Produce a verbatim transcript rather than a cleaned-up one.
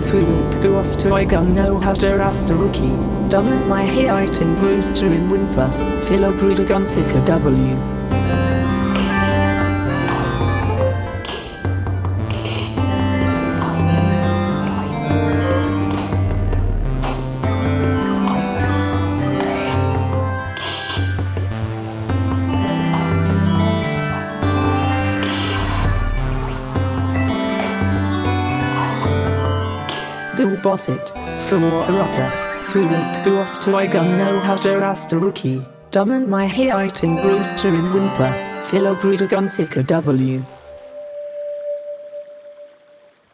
Fool, guas to I gun no how to rasta rookie. Dummit my height in Brewster in Wimper. Philo Bruder Gunsicker W. Go boss it, for a rocker. Fool, guas to I gun no how to rasta rookie. Dummit my height in Brewster in Wimper. Philo Bruder Gunsicker W.